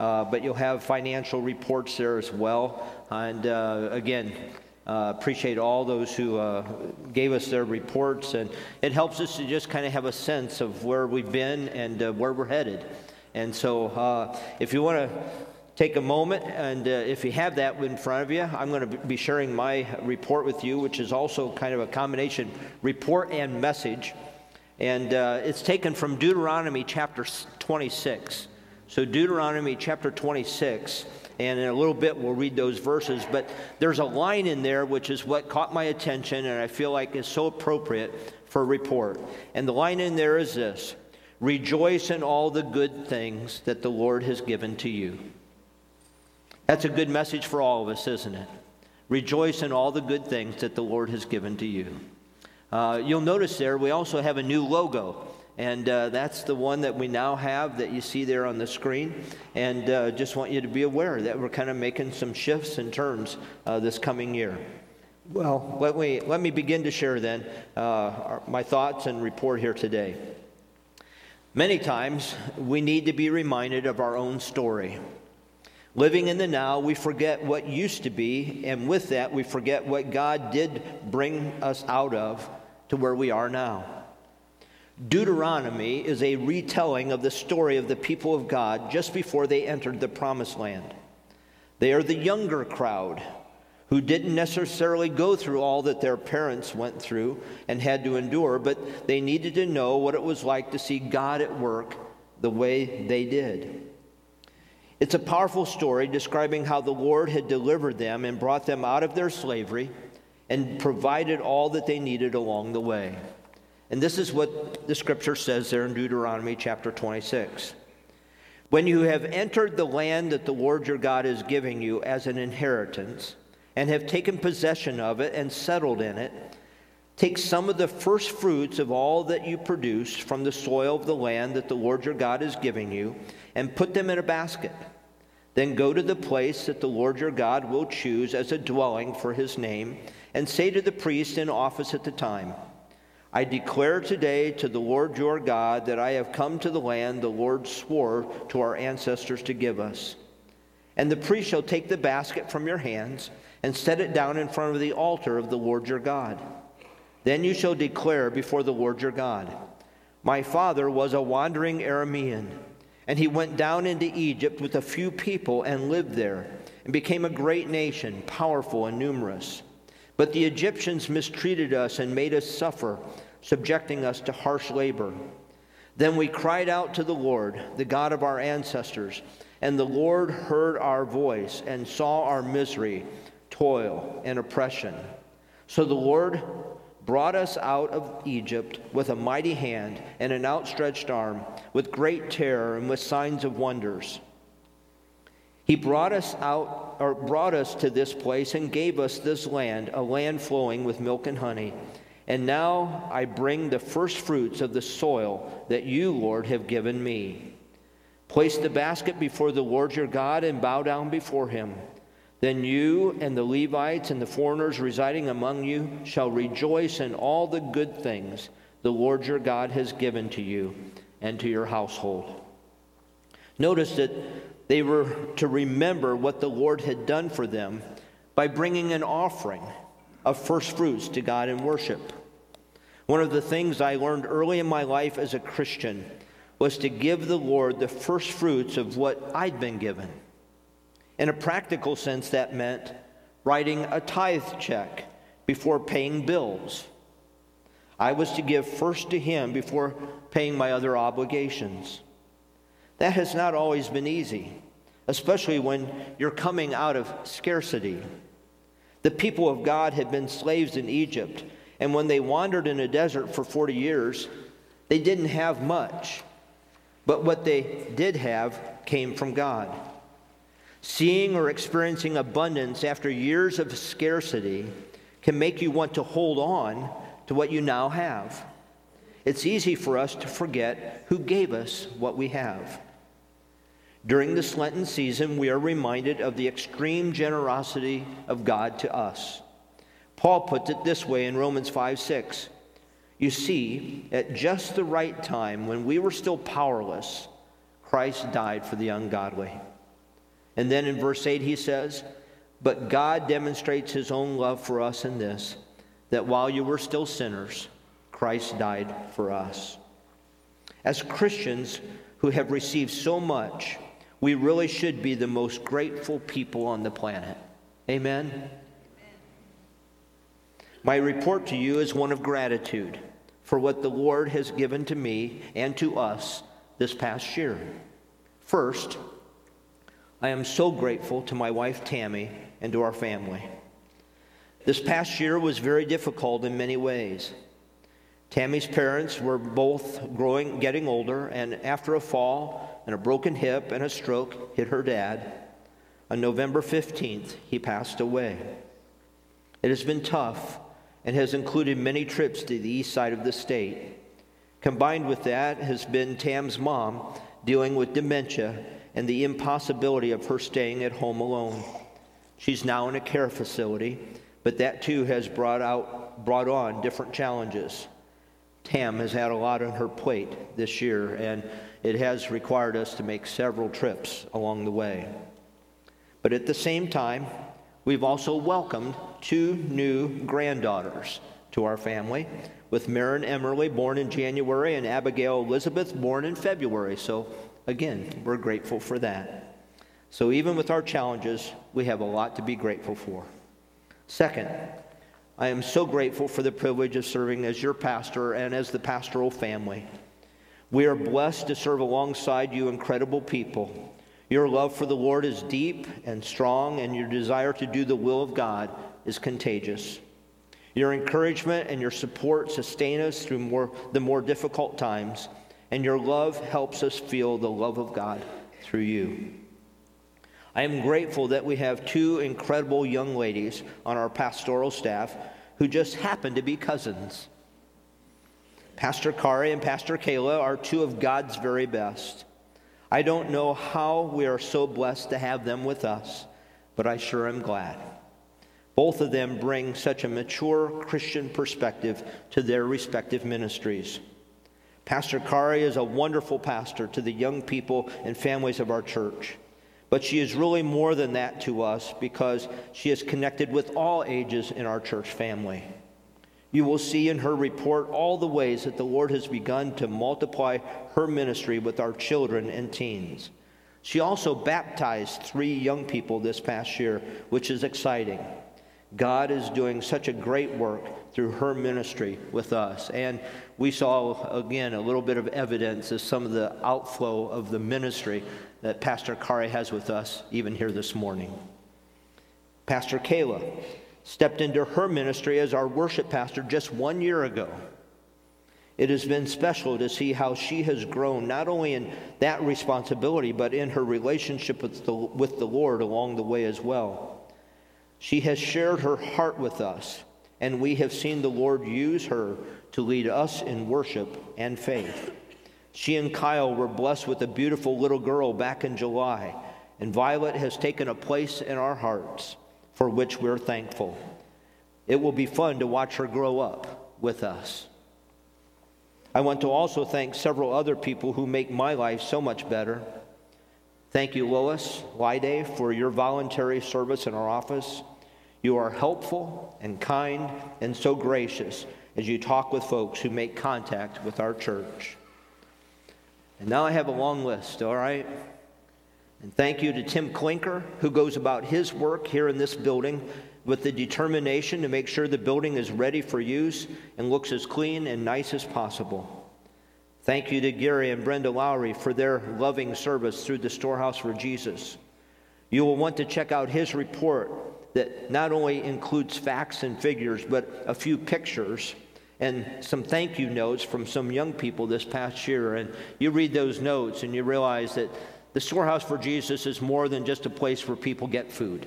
but you'll have financial reports there as well. And again, appreciate all those who gave us their reports, and it helps us to just kind of have a sense of where we've been and where we're headed. And so if you want to take a moment, and if you have that in front of you, I'm going to be sharing my report with you, which is also kind of a combination report and message. And it's taken from Deuteronomy chapter 26. So Deuteronomy chapter 26, and in a little bit we'll read those verses, but there's a line in there which is what caught my attention and I feel like is so appropriate for a report. And the line in there is this: rejoice in all the good things that the Lord has given to you. That's a good message for all of us, isn't it? Rejoice in all the good things that the Lord has given to you. You'll notice there we also have a new logo, and that's the one that we now have that you see there on the screen. And just want you to be aware that we're kind of making some shifts and turns this coming year. Well, let me begin to share then my thoughts and report here today. Many times we need to be reminded of our own story. Living in the now, we forget what used to be, and with that, we forget what God did bring us out of to where we are now. Deuteronomy is a retelling of the story of the people of God just before they entered the Promised Land. They are the younger crowd who didn't necessarily go through all that their parents went through and had to endure, but they needed to know what it was like to see God at work the way they did. It's a powerful story describing how the Lord had delivered them and brought them out of their slavery and provided all that they needed along the way. And this is what the scripture says there in Deuteronomy chapter 26. When you have entered the land that the Lord your God is giving you as an inheritance and have taken possession of it and settled in it, take some of the first fruits of all that you produce from the soil of the land that the Lord your God is giving you and put them in a basket. Then go to the place that the Lord your God will choose as a dwelling for his name, and say to the priest in office at the time, I declare today to the Lord your God that I have come to the land the Lord swore to our ancestors to give us. And the priest shall take the basket from your hands and set it down in front of the altar of the Lord your God. Then you shall declare before the Lord your God, my father was a wandering Aramean, and he went down into Egypt with a few people and lived there, and became a great nation, powerful and numerous. But the Egyptians mistreated us and made us suffer, subjecting us to harsh labor. Then we cried out to the Lord, the God of our ancestors, and the Lord heard our voice and saw our misery, toil, and oppression. So the Lord brought us out of Egypt with a mighty hand and an outstretched arm, with great terror and with signs of wonders. He brought us to this place and gave us this land, a land flowing with milk and honey. And now I bring the first fruits of the soil that you, Lord, have given me. Place the basket before the Lord your God and bow down before him. Then you and the Levites and the foreigners residing among you shall rejoice in all the good things the Lord your God has given to you and to your household. Notice that they were to remember what the Lord had done for them by bringing an offering of first fruits to God in worship. One of the things I learned early in my life as a Christian was to give the Lord the first fruits of what I'd been given. In a practical sense, that meant writing a tithe check before paying bills. I was to give first to him before paying my other obligations. That has not always been easy, especially when you're coming out of scarcity. The people of God had been slaves in Egypt, and when they wandered in a desert for 40 years, they didn't have much. But what they did have came from God. Seeing or experiencing abundance after years of scarcity can make you want to hold on to what you now have. It's easy for us to forget who gave us what we have. During this Lenten season, we are reminded of the extreme generosity of God to us. Paul puts it this way in Romans 5:6. You see, at just the right time, when we were still powerless, Christ died for the ungodly. And then in verse 8 he says, "But God demonstrates his own love for us in this, that while you were still sinners, Christ died for us." As Christians who have received so much, we really should be the most grateful people on the planet. Amen? My report to you is one of gratitude for what the Lord has given to me and to us this past year. First, I am so grateful to my wife Tammy and to our family. This past year was very difficult in many ways. Tammy's parents were both getting older, and after a fall and a broken hip and a stroke hit her dad, on November 15th, he passed away. It has been tough and has included many trips to the east side of the state. Combined with that has been Tam's mom dealing with dementia and the impossibility of her staying at home alone. She's now in a care facility, but that too has brought on different challenges. Tam has had a lot on her plate this year, and it has required us to make several trips along the way. But at the same time, we've also welcomed 2 new granddaughters to our family, with Marin Emmerly born in January and Abigail Elizabeth born in February. So again, we're grateful for that. So even with our challenges, we have a lot to be grateful for. Second, I am so grateful for the privilege of serving as your pastor and as the pastoral family. We are blessed to serve alongside you incredible people. Your love for the Lord is deep and strong, and your desire to do the will of God is contagious. Your encouragement and your support sustain us through the more difficult times, and your love helps us feel the love of God through you. I am grateful that we have 2 incredible young ladies on our pastoral staff who just happen to be cousins. Pastor Kari and Pastor Kayla are 2 of God's very best. I don't know how we are so blessed to have them with us, but I sure am glad. Both of them bring such a mature Christian perspective to their respective ministries. Pastor Kari is a wonderful pastor to the young people and families of our church. But she is really more than that to us because she is connected with all ages in our church family. You will see in her report all the ways that the Lord has begun to multiply her ministry with our children and teens. She also baptized 3 young people this past year, which is exciting. God is doing such a great work through her ministry with us. And we saw, again, a little bit of evidence of some of the outflow of the ministry that Pastor Kari has with us even here this morning. Pastor Kayla stepped into her ministry as our worship pastor just 1 year ago. It has been special to see how she has grown, not only in that responsibility, but in her relationship with the Lord along the way as well. She has shared her heart with us, and we have seen the Lord use her to lead us in worship and faith. She and Kyle were blessed with a beautiful little girl back in July, and Violet has taken a place in our hearts for which we're thankful. It will be fun to watch her grow up with us. I want to also thank several other people who make my life so much better. Thank you, Lois Lyday, for your voluntary service in our office. You are helpful and kind and so gracious as you talk with folks who make contact with our church. And now I have a long list, all right? And thank you to Tim Klinker, who goes about his work here in this building with the determination to make sure the building is ready for use and looks as clean and nice as possible. Thank you to Gary and Brenda Lowry for their loving service through the Storehouse for Jesus. You will want to check out his report that not only includes facts and figures, but a few pictures and some thank you notes from some young people this past year. And you read those notes and you realize that the Storehouse for Jesus is more than just a place where people get food.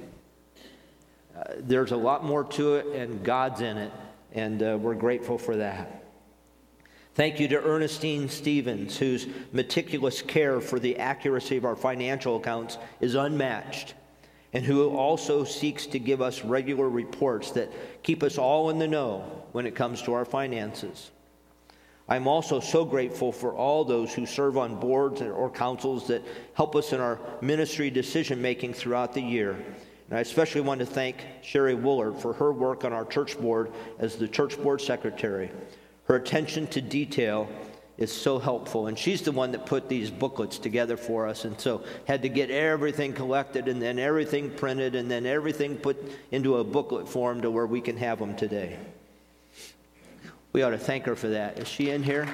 There's a lot more to it, and God's in it, and we're grateful for that. Thank you to Ernestine Stevens, whose meticulous care for the accuracy of our financial accounts is unmatched, and who also seeks to give us regular reports that keep us all in the know when it comes to our finances. I'm also so grateful for all those who serve on boards or councils that help us in our ministry decision-making throughout the year. And I especially want to thank Sherry Woolard for her work on our church board as the church board secretary. Her attention to detail is so helpful, and she's the one that put these booklets together for us, and so had to get everything collected and then everything printed and then everything put into a booklet form to where we can have them today. We ought to thank her for that. Is she in here?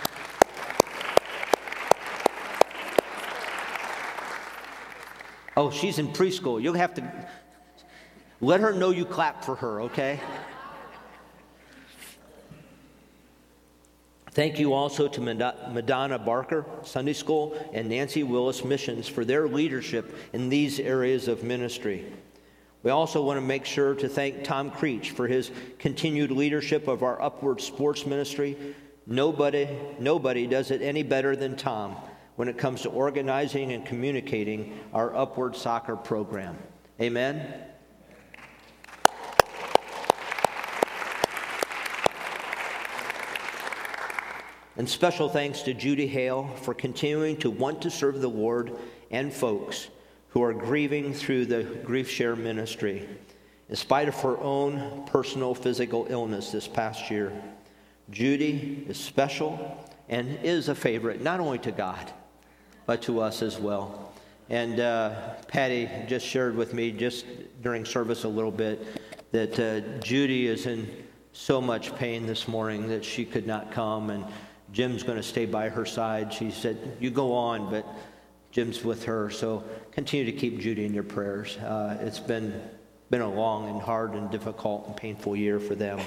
Oh, she's in preschool. You'll have to let her know you clap for her, okay? Thank you also to Madonna Barker Sunday School and Nancy Willis Missions for their leadership in these areas of ministry. We also want to make sure to thank Tom Creech for his continued leadership of our Upward Sports Ministry. Nobody does it any better than Tom when it comes to organizing and communicating our Upward Soccer program. Amen? And special thanks to Judy Hale for continuing to want to serve the Lord and folks who are grieving through the Grief Share ministry. In spite of her own personal physical illness this past year, Judy is special and is a favorite, not only to God, but to us as well. And Patty just shared with me just during service a little bit that Judy is in so much pain this morning that she could not come, and Jim's going to stay by her side. She said, you go on, but Jim's with her. So continue to keep Judy in your prayers. It's been a long and hard and difficult and painful year for them.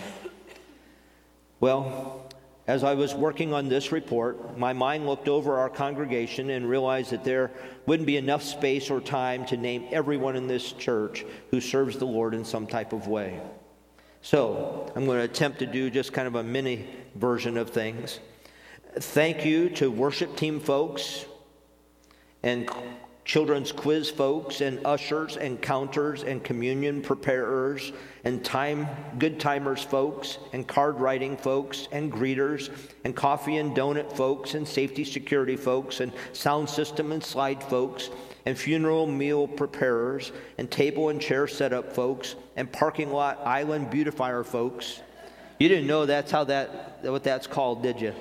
Well, as I was working on this report, my mind looked over our congregation and realized that there wouldn't be enough space or time to name everyone in this church who serves the Lord in some type of way. So I'm going to attempt to do just kind of a mini version of things. Thank you to worship team folks and children's quiz folks and ushers and counters and communion preparers and good timers folks and card writing folks and greeters and coffee and donut folks and safety security folks and sound system and slide folks and funeral meal preparers and table and chair setup folks and parking lot island beautifier folks. You didn't know what that's called, did you?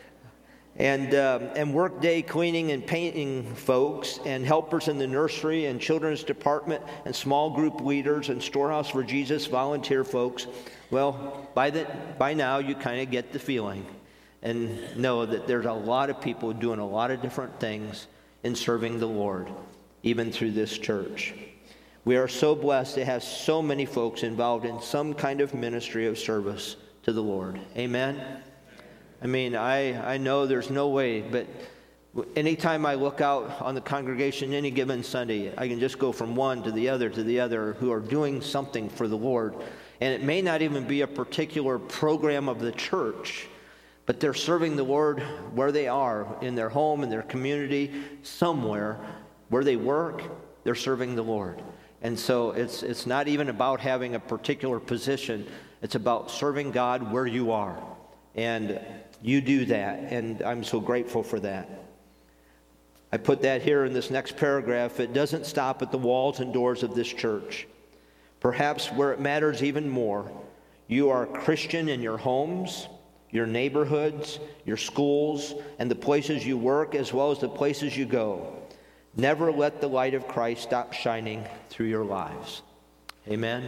And workday cleaning and painting folks and helpers in the nursery and children's department and small group leaders and Storehouse for Jesus volunteer folks. Well, by now you kind of get the feeling and know that there's a lot of people doing a lot of different things in serving the Lord, even through this church. We are so blessed to have so many folks involved in some kind of ministry of service to the Lord. Amen? I mean, I know there's no way, but anytime I look out on the congregation any given Sunday, I can just go from one to the other who are doing something for the Lord. And it may not even be a particular program of the church, but they're serving the Lord where they are, in their home, in their community, somewhere. Where they work, they're serving the Lord. And so it's not even about having a particular position. It's about serving God where you are. And you do that, and I'm so grateful for that. I put that here in this next paragraph. It doesn't stop at the walls and doors of this church. Perhaps where it matters even more, you are a Christian in your homes, your neighborhoods, your schools, and the places you work, as well as the places you go. Never let the light of Christ stop shining through your lives. Amen.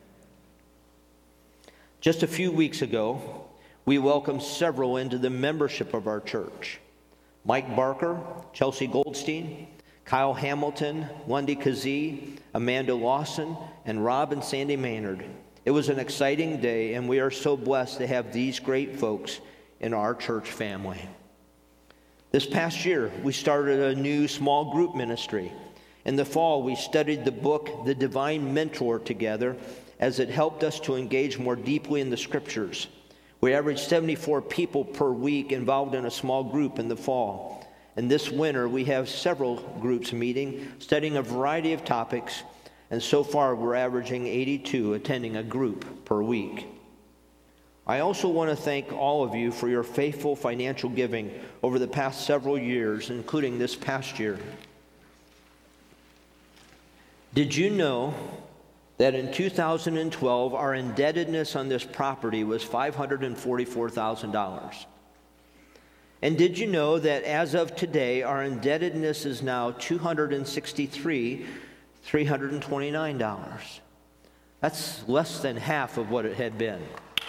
Just a few weeks ago, we welcomed several into the membership of our church. Mike Barker, Chelsea Goldstein, Kyle Hamilton, Lundy Kazee, Amanda Lawson, and Rob and Sandy Maynard. It was an exciting day, and we are so blessed to have these great folks in our church family. This past year, we started a new small group ministry. In the fall, we studied the book, The Divine Mentor, together, as it helped us to engage more deeply in the scriptures. We averaged 74 people per week involved in a small group in the fall. And this winter, we have several groups meeting, studying a variety of topics, and so far we're averaging 82 attending a group per week. I also want to thank all of you for your faithful financial giving over the past several years, including this past year. Did you know that in 2012, our indebtedness on this property was $544,000? And did you know that as of today, our indebtedness is now $263,329? That's less than half of what it had been.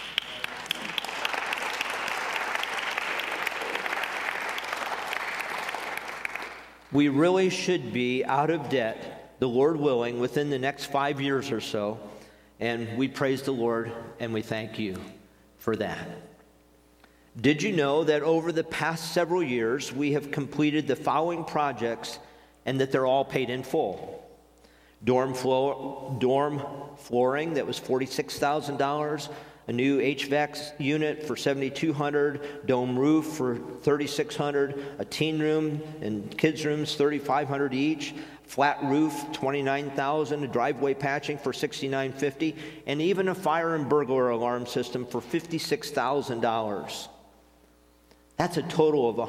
We really should be out of debt, the Lord willing, within the next 5 years or so, and we praise the Lord and we thank you for that. Did you know that over the past several years, we have completed the following projects and that they're all paid in full? Dorm flooring that was $46,000, a new HVAC unit for $7,200, dome roof for $3,600, a teen room and kids rooms $3,500 each, flat roof $29,000, a driveway patching for $6,950, and even a fire and burglar alarm system for $56,000. That's a total of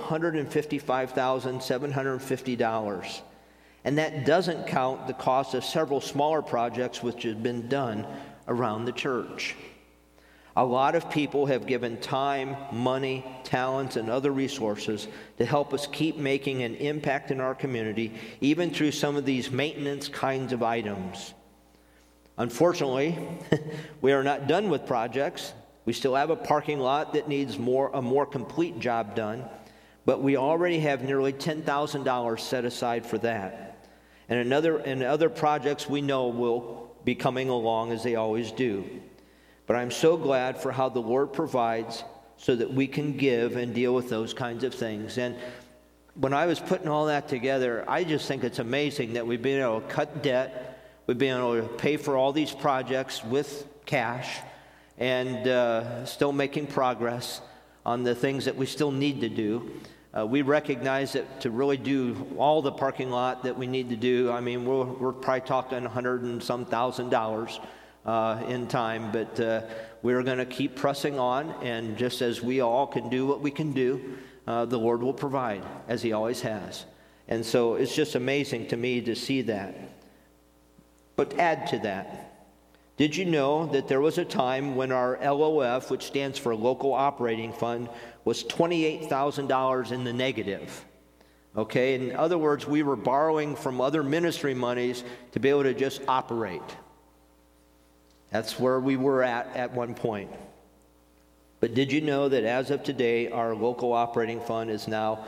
$155,750. And that doesn't count the cost of several smaller projects which have been done around the church. A lot of people have given time, money, talents, and other resources to help us keep making an impact in our community, even through some of these maintenance kinds of items. Unfortunately, we are not done with projects. We still have a parking lot that needs a more complete job done, but we already have nearly $10,000 set aside for that. And other projects we know will be coming along as they always do. But I'm so glad for how the Lord provides so that we can give and deal with those kinds of things. And when I was putting all that together, I just think it's amazing that we've been able to cut debt, we've been able to pay for all these projects with cash, and still making progress on the things that we still need to do. We recognize that to really do all the parking lot that we need to do, I mean, we're probably talking $100 and some thousand in time, but we're going to keep pressing on, and just as we all can do what we can do, the Lord will provide, as He always has. And so it's just amazing to me to see that. But add to that, did you know that there was a time when our LOF, which stands for Local Operating Fund, was $28,000 in the negative? Okay, in other words, we were borrowing from other ministry monies to be able to just operate. That's where we were at one point. But did you know that as of today, our local operating fund is now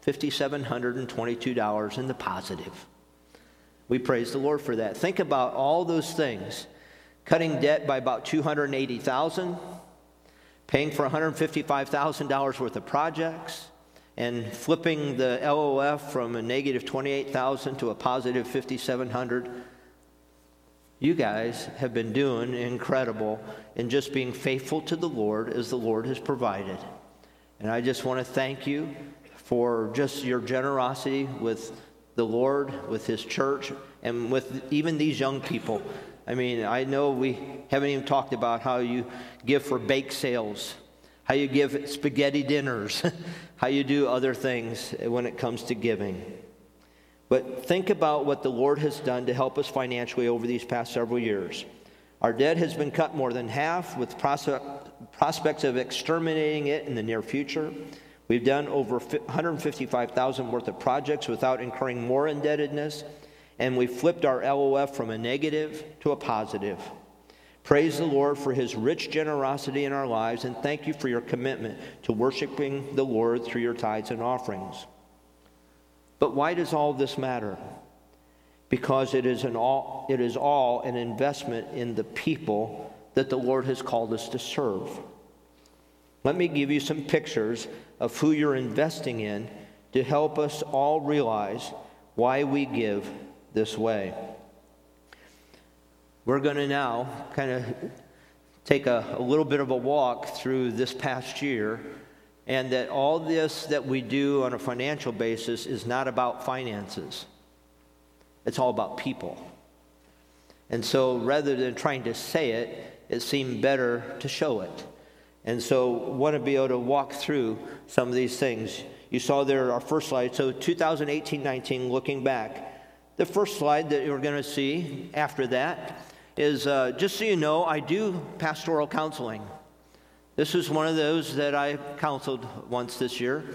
$5,722 in the positive? We praise the Lord for that. Think about all those things. Cutting debt by about $280,000, paying for $155,000 worth of projects, and flipping the LOF from a negative $28,000 to a positive $5,700. You guys have been doing incredible in just being faithful to the Lord as the Lord has provided. And I just want to thank you for just your generosity with the Lord, with His church, and with even these young people. I mean, I know we haven't even talked about how you give for bake sales, how you give spaghetti dinners, how you do other things when it comes to giving. But think about what the Lord has done to help us financially over these past several years. Our debt has been cut more than half, with prospects of exterminating it in the near future. We've done over $155,000 worth of projects without incurring more indebtedness, and we flipped our LOF from a negative to a positive. Praise the Lord for His rich generosity in our lives, and thank you for your commitment to worshiping the Lord through your tithes and offerings. But why does all this matter? Because it is all an investment in the people that the Lord has called us to serve. Let me give you some pictures of who you're investing in to help us all realize why we give this way. We're going to now kind of take a little bit of a walk through this past year, and that all this that we do on a financial basis is not about finances. It's all about people. And so rather than trying to say it, it seemed better to show it. And so want to be able to walk through some of these things. You saw there our first slide. So 2018-19, looking back. The first slide that you're going to see after that is, just so you know, I do pastoral counseling. This is one of those that I counseled once this year.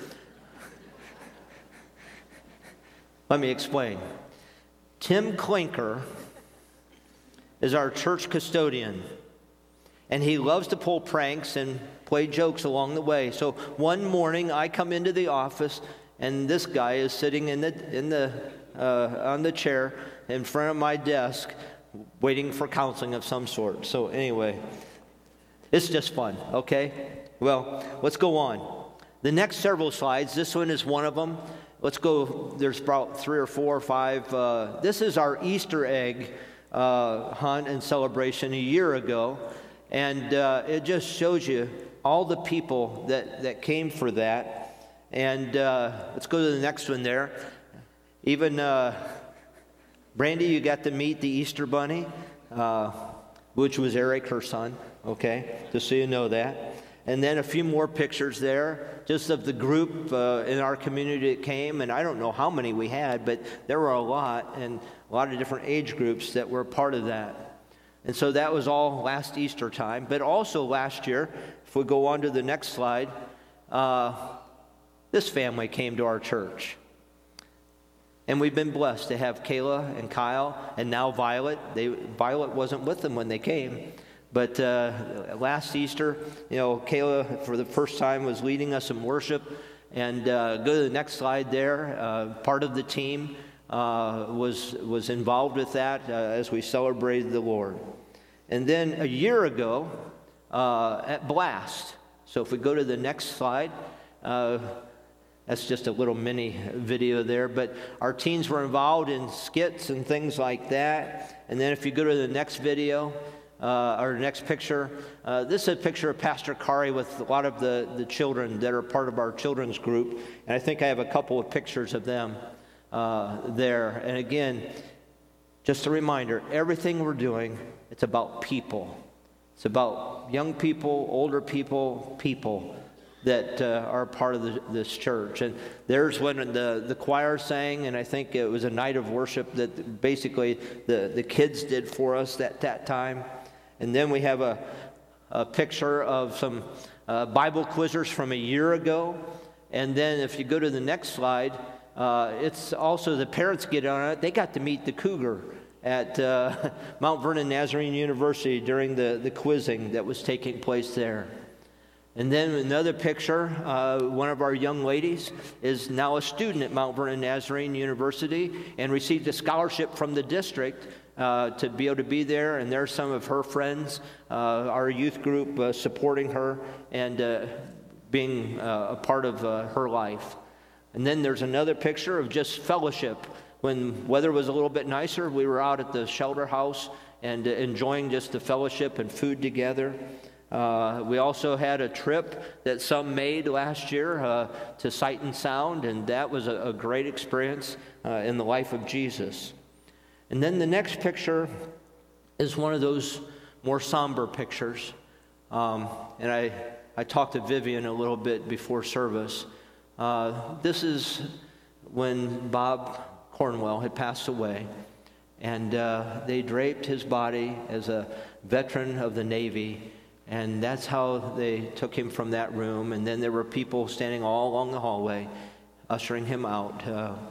Let me explain. Tim Klinker is our church custodian, and he loves to pull pranks and play jokes along the way. So one morning I come into the office, and this guy is sitting on the chair in front of my desk waiting for counseling of some sort. So anyway, it's just fun, okay? Well, let's go on. The next several slides, this one is one of them. Let's go, there's about 3 or 4 or 5. This is our Easter egg hunt and celebration a year ago. And it just shows you all the people that came for that. And let's go to the next one there. Even Brandy, you got to meet the Easter Bunny, which was Eric, her son, okay? Just so you know that. And then a few more pictures there, just of the group in our community that came. And I don't know how many we had, but there were a lot, and a lot of different age groups that were part of that. And so that was all last Easter time. But also last year, if we go on to the next slide, this family came to our church. And we've been blessed to have Kayla and Kyle and now Violet. Violet wasn't with them when they came. But last Easter, Kayla for the first time was leading us in worship. And go to the next slide there. Part of the team was involved with that as we celebrated the Lord. And then a year ago at Blast. So if we go to the next slide, that's just a little mini video there. But our teens were involved in skits and things like that. And then if you go to the next video, or next picture, this is a picture of Pastor Kari with a lot of the children that are part of our children's group. And I think I have a couple of pictures of them there. And again, just a reminder, everything we're doing, it's about people. It's about young people, older people that are part of this church. And there's when the choir sang, and I think it was a night of worship that basically the kids did for us at that time. And then we have a picture of some Bible quizzers from a year ago. And then if you go to the next slide, it's also the parents get on it. They got to meet the cougar at Mount Vernon Nazarene University during the quizzing that was taking place there. And then another picture, one of our young ladies is now a student at Mount Vernon Nazarene University and received a scholarship from the district to be able to be there. And there's some of her friends, our youth group supporting her and being a part of her life. And then there's another picture of just fellowship. When weather was a little bit nicer, we were out at the shelter house and enjoying just the fellowship and food together. We also had a trip that some made last year to Sight and Sound, and that was a great experience in the life of Jesus. And then the next picture is one of those more somber pictures. And I talked to Vivian a little bit before service. This is when Bob Cornwell had passed away, and they draped his body as a veteran of the Navy. And that's how they took him from that room. And then there were people standing all along the hallway, ushering him out.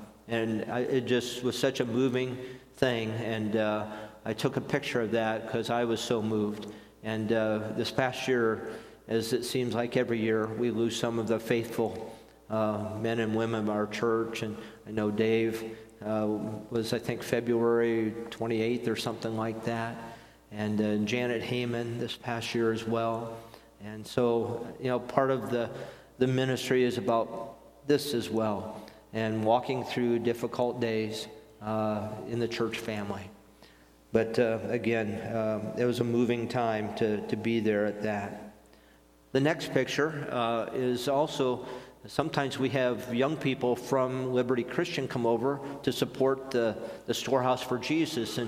It just was such a moving thing. And I took a picture of that because I was so moved. And this past year, as it seems like every year, we lose some of the faithful men and women of our church. And I know Dave was, I think, February 28th or something like that. And Janet Heyman this past year as well. And so, part of the ministry is about this as well, and walking through difficult days in the church family. But again, it was a moving time to be there at that. The next picture is also, sometimes we have young people from Liberty Christian come over to support the Storehouse for Jesus. And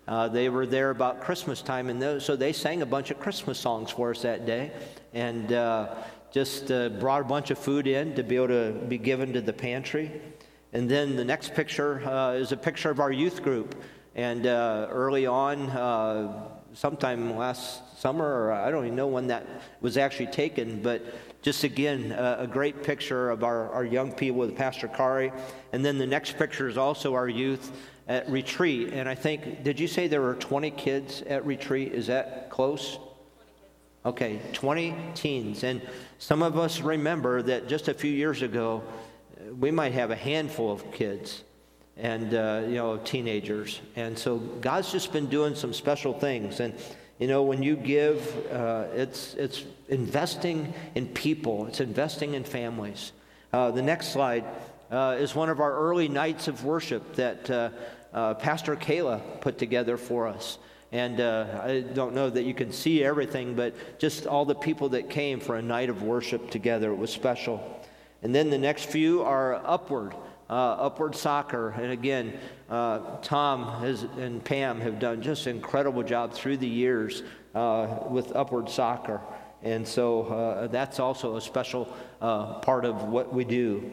They were there about Christmas time, and so they sang a bunch of Christmas songs for us that day, and just brought a bunch of food in to be able to be given to the pantry. And then the next picture is a picture of our youth group. And early on, sometime last summer, or I don't even know when that was actually taken, but just again, a great picture of our young people with Pastor Kari. And then the next picture is also our youth at retreat. And I think, did you say there were 20 kids at retreat? Is that close? Okay, 20 teens. And some of us remember that just a few years ago, we might have a handful of kids and, teenagers. And so God's just been doing some special things. And, when you give, it's investing in people. It's investing in families. The next slide is one of our early nights of worship that Pastor Kayla put together for us. And I don't know that you can see everything, but just all the people that came for a night of worship together, it was special. And then the next few are Upward Soccer. And again, Tom and Pam have done just an incredible job through the years with Upward Soccer. And so that's also a special part of what we do.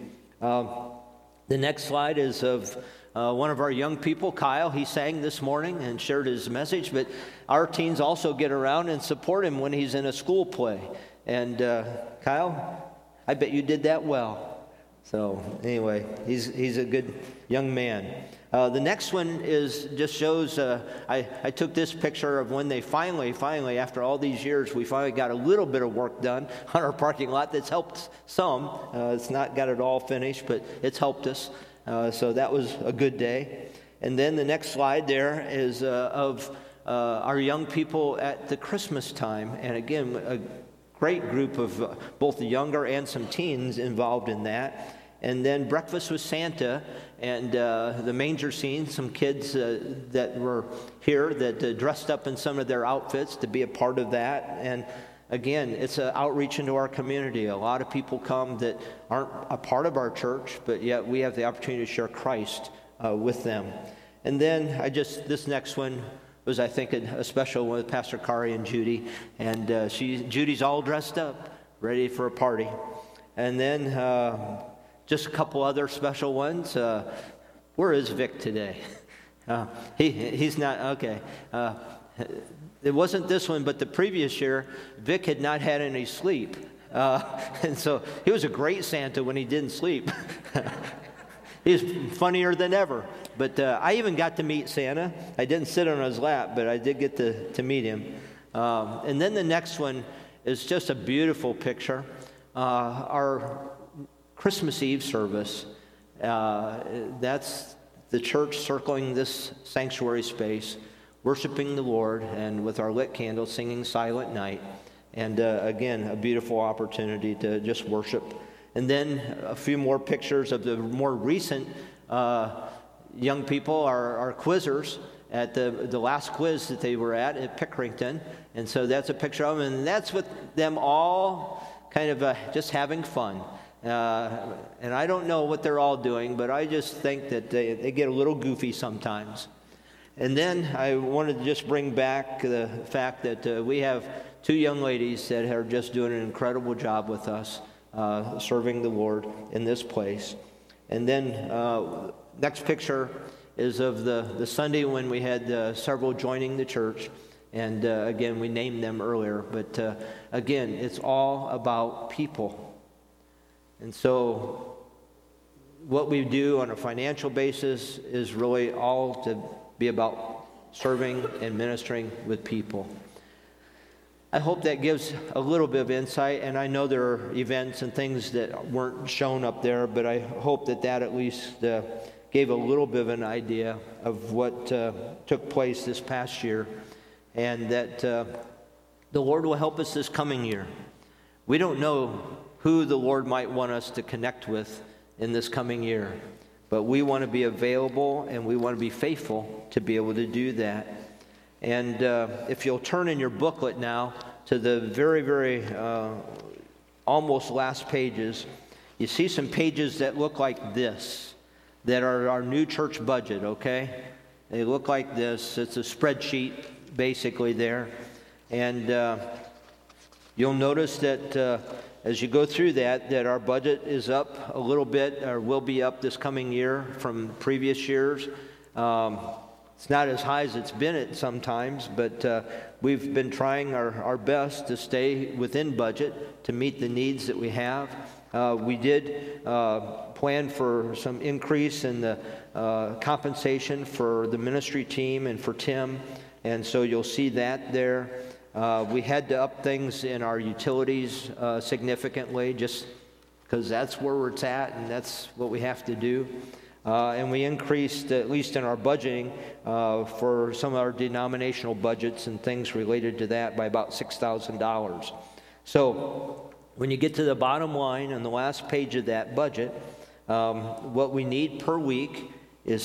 The next slide is of one of our young people, Kyle. He sang this morning and shared his message, but our teens also get around and support him when he's in a school play. And Kyle, I bet you did that well. So anyway, he's a good young man. The next one just shows, I took this picture of when they finally, after all these years, we finally got a little bit of work done on our parking lot that's helped some. It's not got it all finished, but it's helped us. So that was a good day. And then the next slide there is of our young people at the Christmas time. And again, a great group of both the younger and some teens involved in that. And then breakfast with Santa and the manger scene, some kids that were here that dressed up in some of their outfits to be a part of that. And again, it's an outreach into our community. A lot of people come that aren't a part of our church, but yet we have the opportunity to share Christ with them. And then this next one was, I think, a special one with Pastor Kari and Judy. And Judy's all dressed up, ready for a party. And then just a couple other special ones. Where is Vic today? He's not, okay. It wasn't this one, but the previous year, Vic had not had any sleep. And so he was a great Santa when he didn't sleep. He's funnier than ever. But I even got to meet Santa. I didn't sit on his lap, but I did get to meet him. And then the next one is just a beautiful picture. Our Christmas Eve service, that's the church circling this sanctuary space, worshiping the Lord, and with our lit candles, singing Silent Night. And again, a beautiful opportunity to just worship. And then a few more pictures of the more recent young people, our quizzers, at the last quiz that they were at Pickerington. And so that's a picture of them, and that's with them all kind of just having fun. And I don't know what they're all doing, but I just think that they get a little goofy sometimes. And then I wanted to just bring back the fact that we have two young ladies that are just doing an incredible job with us, serving the Lord in this place. And then next picture is of the Sunday when we had several joining the church. And again, we named them earlier. But again, it's all about people. And so what we do on a financial basis is really all to be about serving and ministering with people. I hope that gives a little bit of insight, and I know there are events and things that weren't shown up there, but I hope that at least gave a little bit of an idea of what took place this past year, and that the Lord will help us this coming year. We don't know who the Lord might want us to connect with in this coming year. But we want to be available and we want to be faithful to be able to do that. And if you'll turn in your booklet now to the very, very almost last pages, you see some pages that look like this, that are our new church budget, okay? They look like this. It's a spreadsheet basically there. And you'll notice that as you go through that our budget is up a little bit, or will be up this coming year from previous years. It's not as high as it's been at sometimes, but we've been trying our best to stay within budget to meet the needs that we have. We did plan for some increase in the compensation for the ministry team and for Tim, and so you'll see that there. We had to up things in our utilities significantly, just because that's where it's at and that's what we have to do. And we increased, at least in our budgeting, for some of our denominational budgets and things related to that by about $6,000. So when you get to the bottom line on the last page of that budget, what we need per week is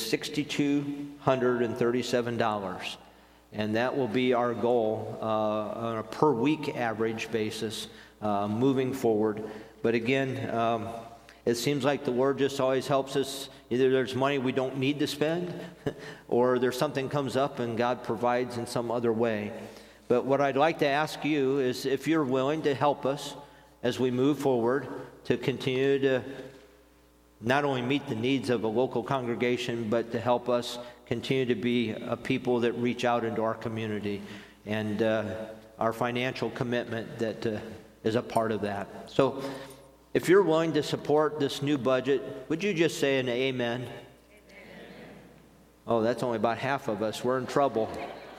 $6,237. And that will be our goal on a per week average basis moving forward. But again, it seems like the Lord just always helps us. Either there's money we don't need to spend, or there's something comes up and God provides in some other way. But what I'd like to ask you is if you're willing to help us as we move forward to continue to not only meet the needs of a local congregation, but to help us continue to be a people that reach out into our community, and our financial commitment that is a part of that. So if you're willing to support this new budget, would you just say an amen? Amen. Oh, that's only about half of us. We're in trouble.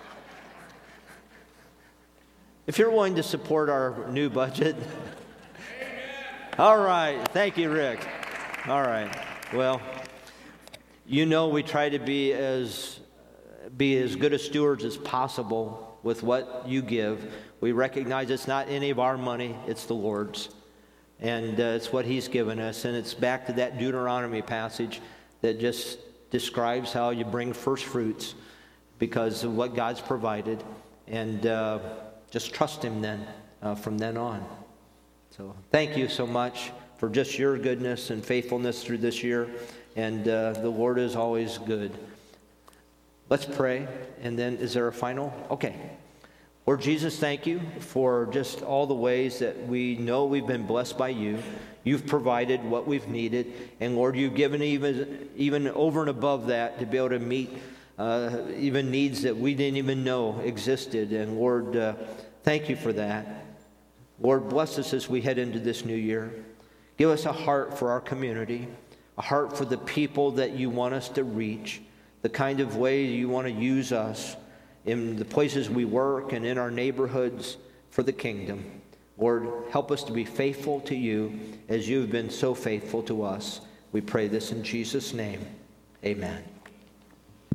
If you're willing to support our new budget. All right. Thank you, Rick. All right. Well, you know we try to be as good a stewards as possible with what you give. We recognize it's not any of our money, it's the Lord's. And it's what He's given us. And it's back to that Deuteronomy passage that just describes how you bring first fruits because of what God's provided. And just trust Him then, from then on. So thank you so much for just your goodness and faithfulness through this year. And the Lord is always good. Let's pray. And then is there a final? Okay. Lord Jesus, thank you for just all the ways that we know we've been blessed by you. You've provided what we've needed. And Lord, you've given even over and above that to be able to meet even needs that we didn't even know existed. And Lord, thank you for that. Lord, bless us as we head into this new year. Give us a heart for our community, a heart for the people that you want us to reach, the kind of way you want to use us in the places we work and in our neighborhoods for the kingdom. Lord, help us to be faithful to you as you've been so faithful to us. We pray this in Jesus' name. Amen.